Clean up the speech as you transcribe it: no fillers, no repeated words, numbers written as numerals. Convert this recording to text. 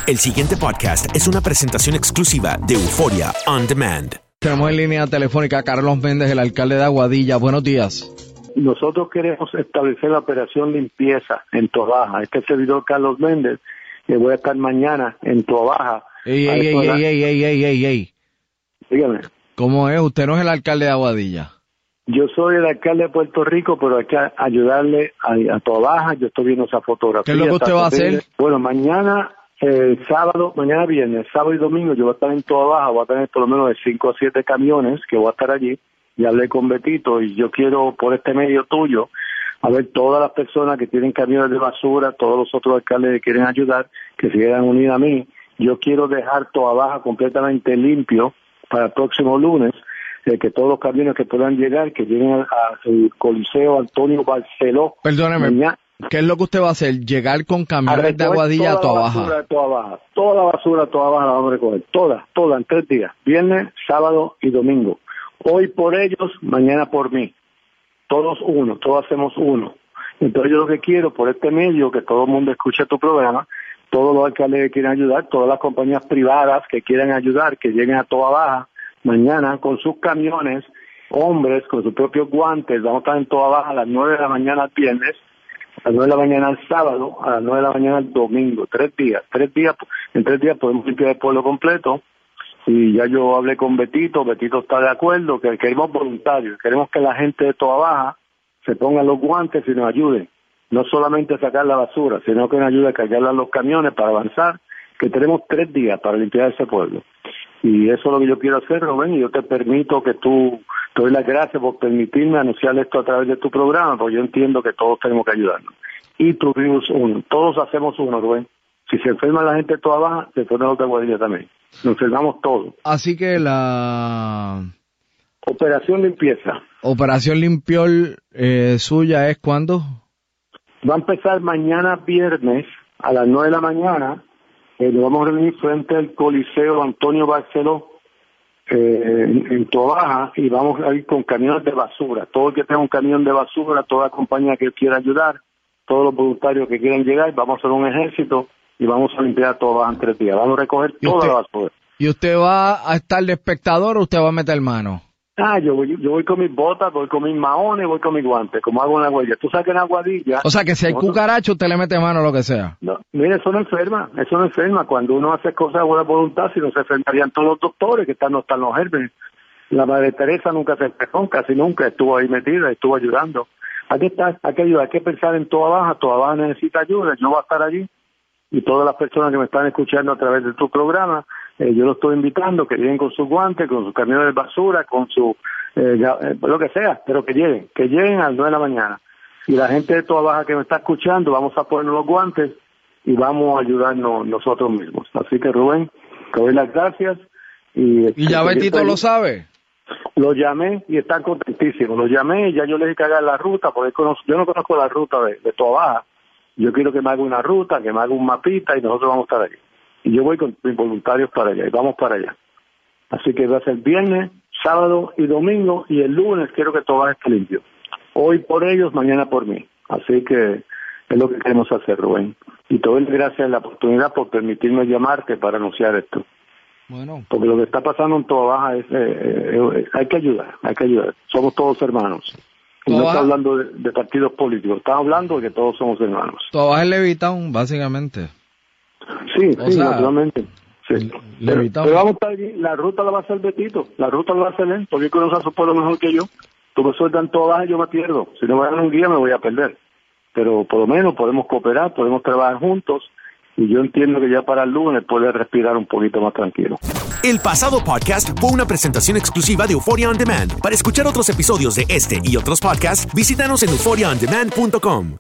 El siguiente podcast es una presentación exclusiva de Euphoria On Demand. Tenemos en línea telefónica a Carlos Méndez, el alcalde de Aguadilla. Buenos días. Nosotros queremos establecer la operación limpieza en Toabaja. Este servidor Carlos Méndez, que voy a estar mañana en Toabaja. Ey. Dígame. ¿Cómo es? Usted no es el alcalde de Aguadilla. Yo soy el alcalde de Puerto Rico, pero hay que ayudarle a Toabaja. Yo estoy viendo esa fotografía. ¿Qué es lo que usted va a hacer? Bueno, mañana, mañana viernes, sábado y domingo, yo voy a estar en Toabaja. Voy a tener por lo menos de 5 a 7 camiones que voy a estar allí. Y hablé con Betito y yo quiero, por este medio tuyo, a ver todas las personas que tienen camiones de basura, todos los otros alcaldes que quieren ayudar, que se quieran unir a mí. Yo quiero dejar Toabaja completamente limpio para el próximo lunes. Que todos los camiones que puedan llegar, que lleguen al Coliseo Antonio Barceló. Perdóneme, ¿qué es lo que usted va a hacer? ¿Llegar con camiones de Aguadilla a Toabaja? Toda la basura de Toabaja la vamos a recoger. Toda, en 3 días. Viernes, sábado y domingo. Hoy por ellos, mañana por mí. Todos hacemos uno. Entonces yo lo que quiero, por este medio, que todo el mundo escuche tu programa, todos los alcaldes que quieren ayudar, todas las compañías privadas que quieran ayudar, que lleguen a Toabaja, mañana con sus camiones, hombres con sus propios guantes. Vamos a estar en Toabaja a las 9 de la mañana el viernes, a las 9 de la mañana el sábado, a las 9 de la mañana el domingo. 3 días. En 3 días podemos limpiar el pueblo completo. Y ya yo hablé con Betito está de acuerdo, que queremos voluntarios, queremos que la gente de Toabaja se pongan los guantes y nos ayuden. No solamente a sacar la basura, sino que nos ayude a cargar los camiones para avanzar, que tenemos 3 días para limpiar ese pueblo. Y eso es lo que yo quiero hacer, Rubén, y yo te permito te doy las gracias por permitirme anunciar esto a través de tu programa, porque yo entiendo que todos tenemos que ayudarnos. Y tuvimos uno, todos hacemos uno, Rubén. Si se enferma la gente de Toabaja, se enferma los de Aguadilla también. Nos enfermamos todos. Así que la operación limpieza. Operación limpiol suya es ¿cuándo? Va a empezar mañana viernes a las 9 de la mañana. Nos vamos a reunir frente al Coliseo Antonio Barceló en Toabaja y vamos a ir con camiones de basura. Todo el que tenga un camión de basura, toda compañía que quiera ayudar, todos los voluntarios que quieran llegar, vamos a hacer un ejército y vamos a limpiar Toabaja en 3 días. Vamos a recoger toda la basura. ¿Y usted va a estar de espectador o usted va a meter mano? Yo voy con mis botas, voy con mis maones, voy con mis guantes, como hago en Aguadilla. Tú sabes que en Aguadilla... O sea, que si hay cucaracho, usted le mete mano a lo que sea. No, mire, eso no enferma. Cuando uno hace cosas de buena voluntad, si no se enfermarían todos los doctores que no están los gérmenes. La Madre Teresa nunca se enfermó, casi nunca, estuvo ahí metida, estuvo ayudando. Aquí está, hay que ayudar, hay que pensar en Toabaja necesita ayuda, yo voy a estar allí. Y todas las personas que me están escuchando a través de tu programa, yo los estoy invitando que lleguen con sus guantes, con sus camiones de basura, con su lo que sea, pero que lleguen a las 9 de la mañana. Y la gente de Toabaja que me está escuchando, vamos a ponernos los guantes y vamos a ayudarnos nosotros mismos. Así que Rubén, te doy las gracias. ¿Y ya Betito lo sabe? Lo llamé y están contentísimos. Lo llamé y ya yo les dije que hagan la ruta, porque yo no conozco la ruta de Toabaja. Yo quiero que me haga una ruta, que me haga un mapita y nosotros vamos a estar allí. Y yo voy con mis voluntarios para allá y vamos para allá. Así que va a ser viernes, sábado y domingo y el lunes quiero que todo esté limpio. Hoy por ellos, mañana por mí. Así que es lo que queremos hacer, Rubén. Y te doy gracias a la oportunidad por permitirme llamarte para anunciar esto. Bueno. Porque lo que está pasando en Toabaja es hay que ayudar. Somos todos hermanos. Y no está hablando de partidos políticos, está hablando de que todos somos hermanos. Toabaja es Levitown, básicamente. Sí, naturalmente. Sí. Pero vamos a estar allí, la ruta la va a hacer Betito, la ruta la va a hacer él, porque él conoce a su pueblo mejor que yo. Tú me sueltas Toabaja y yo me pierdo. Si no me dan un guía me voy a perder. Pero por lo menos podemos cooperar, podemos trabajar juntos. Y yo entiendo que ya para el lunes puede respirar un poquito más tranquilo. El pasado podcast fue una presentación exclusiva de Euphoria On Demand. Para escuchar otros episodios de este y otros podcasts, visítanos en euphoriaondemand.com.